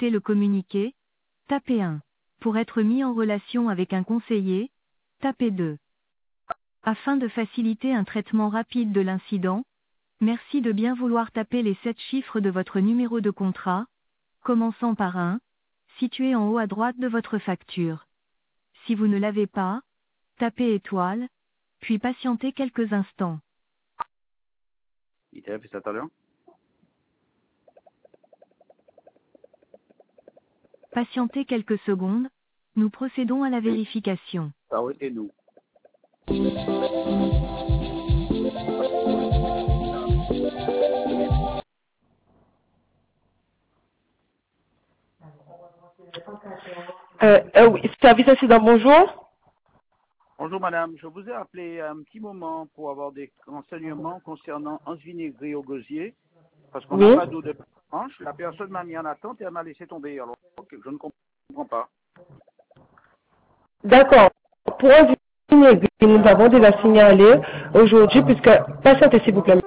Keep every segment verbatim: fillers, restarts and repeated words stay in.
interpréter le communiqué, tapez un. Pour être mis en relation avec un conseiller, tapez deux. Afin de faciliter un traitement rapide de l'incident, merci de bien vouloir taper les sept chiffres de votre numéro de contrat, commençant par un, situé en haut à droite de votre facture. Si vous ne l'avez pas, tapez étoile, puis patientez quelques instants. Il t'a fait ça tout à l'heure? Patientez quelques secondes, nous procédons à la vérification. Ça aurait été nous. Euh, euh, oui, service incident, bonjour. Bonjour madame, je vous ai appelé un petit moment pour avoir des renseignements concernant Ansvinegri au gosier, parce qu'on n'a Oui. pas d'eau de planche. La personne m'a mis en attente et elle m'a laissé tomber, alors je ne comprends pas. D'accord. Pour un vinaigre, nous avons déjà signalé aujourd'hui, puisque, patientez s'il vous plaît.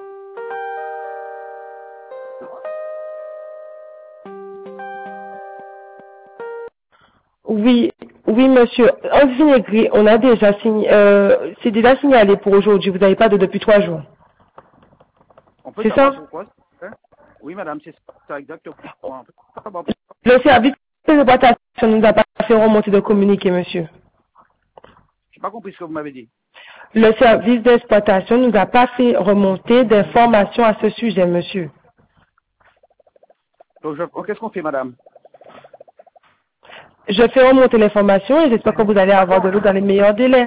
Oui, oui, monsieur. Un vinaigre, on a déjà signé, euh, c'est déjà signalé pour aujourd'hui. Vous n'avez pas de depuis trois jours. On peut C'est savoir ça? pourquoi? Hein? Oui madame, c'est ça exactement. On peut savoir Le service d'exploitation ne nous a pas fait remonter de communiqué, monsieur. J'ai pas compris ce que vous m'avez dit. Le service d'exploitation ne nous a pas fait remonter d'informations à ce sujet, monsieur. Donc, je- oh, qu'est-ce qu'on fait, madame? Je fais remonter l'information et j'espère que vous allez avoir de l'eau dans les meilleurs délais.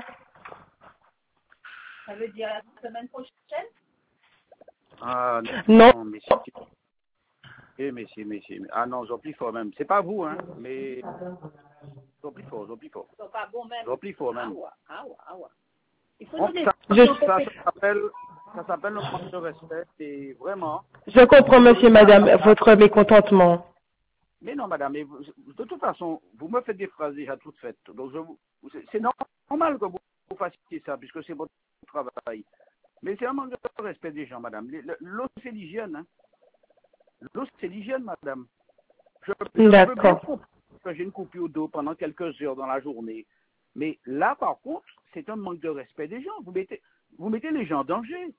Ça veut dire la semaine prochaine? Ah Non. non, mais c'est... Eh, mais c'est, mais c'est... Ah non, j'en plie fort même. C'est pas vous, hein, mais... J'en plie fort, j'en plie fort. Ils sont pas bons même. J'en plie fort Ah même. ouais, ah ouais, ah ouais. Il faut On- nous des... ça, Je, ça, ça s'appelle... Ça s'appelle le manque de respect, et vraiment... je comprends, monsieur et madame, votre mécontentement. Mais non, madame, mais vous- de toute façon, vous me faites des phrases déjà toutes faites. Donc, je vous... c'est c'est normal que vous, vous fassiez ça, puisque c'est votre travail. Mais c'est un manque de respect des gens, madame. Le- L'eau, c'est l'hygiène, hein. L'eau, c'est l'hygiène, madame. Je, je veux bien D'accord. comprendre que j'ai une coupure d'eau pendant quelques heures dans la journée. Mais là, par contre, c'est un manque de respect des gens. Vous mettez, vous mettez les gens en danger.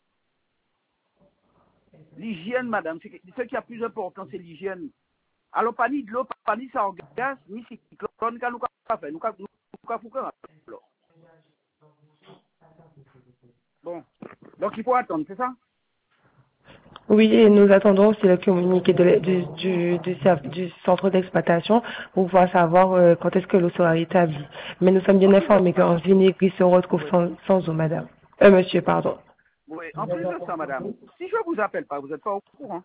L'hygiène, madame, c'est que- ce qui est plus important, c'est l'hygiène. Alors, pas ni de l'eau, pas ni ça gaz, ni cyclone, qu'à nous qu'a fait. Nous qu'a nous qu'a foutu, alors. Bon. Donc, il faut attendre, c'est ça? Oui, et nous attendons aussi le communiqué de la- du, du, du, serv- du centre d'exploitation pour pouvoir savoir euh, quand est-ce que l'eau sera rétablie. Mais nous sommes bien En plus de informés ça, qu'en vinaigre se retrouve oui, sans, sans eau, madame. Euh, monsieur, pardon. oui, en plus de ça, madame, si je vous appelle pas, vous n'êtes pas au courant.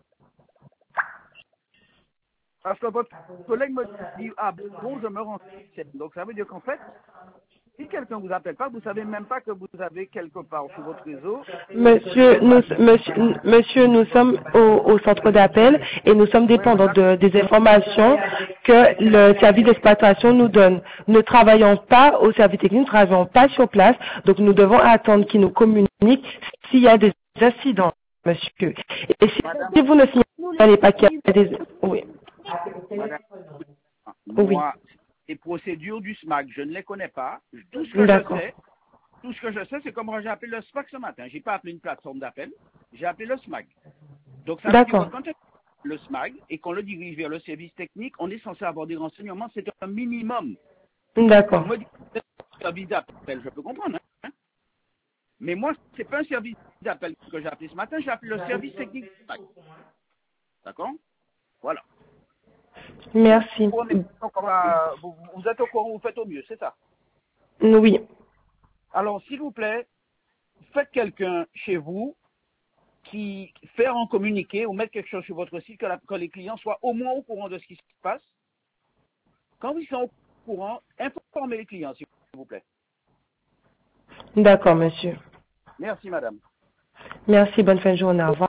Parce que votre collègue me dit, ah bon, je me renseigne. Donc ça veut dire qu'en fait, si quelqu'un ne vous appelle pas, vous ne savez même pas que vous avez quelque part sur votre réseau Monsieur, des nous, papiers. monsieur, monsieur, nous sommes au, au centre d'appel et nous sommes Oui, oui, dépendants d'accord. de, des informations que le service d'exploitation nous donne. Ne travaillons pas au service technique, ne travaillons pas sur place, donc nous devons attendre qu'ils nous communiquent s'il y a des incidents, monsieur. Et si, Madame, si vous ne signalez pas qu'il y a des... Oui, madame, oui, moi, les procédures du SMAC, je ne les connais pas. Tout ce que je d'accord. sais, tout ce que je sais, c'est comment j'ai appelé le SMAC ce matin. J'ai pas appelé une plateforme d'appel, j'ai appelé le SMAC. Donc ça veut dire que D'accord, quand on le SMAG et qu'on le dirige vers le service technique, on est censé avoir des renseignements, c'est un minimum. Vous d'accord, me dites que c'est un service d'appel, je peux comprendre, hein? Mais moi, c'est pas un service d'appel que j'ai appelé ce matin, j'ai appelé le service technique. D'accord? Voilà. merci. Pour mes- donc, on va- vous, vous êtes au courant, vous faites au mieux, c'est ça. Oui, Alors, s'il vous plaît, faites quelqu'un chez vous qui fait en communiquer ou mettre quelque chose sur votre site, que, la- que les clients soient au moins au courant de ce qui se passe. Quand ils sont au courant, informez les clients, s'il vous plaît. d'accord, monsieur. Merci, madame. Merci, bonne fin de journée, au revoir.